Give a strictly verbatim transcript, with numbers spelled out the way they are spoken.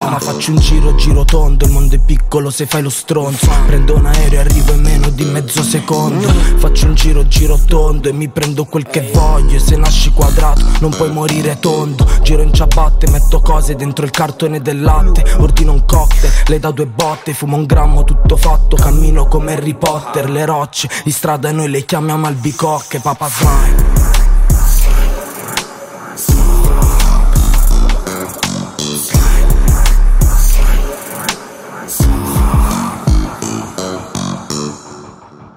Ma faccio un giro, giro tondo, il mondo è piccolo se fai lo stronzo. Prendo un aereo e arrivo in meno di mezzo secondo. Faccio un giro, giro tondo e mi prendo quel che voglio. E se nasci quadrato non puoi morire tondo. Giro in ciabatte, metto cose dentro il cartone del latte. Ordino un cocktail, le da due botte. Fumo un grammo, tutto fatto, cammino come Harry Potter. Le rocce di strada noi le chiamiamo albicocche. Papa Smile.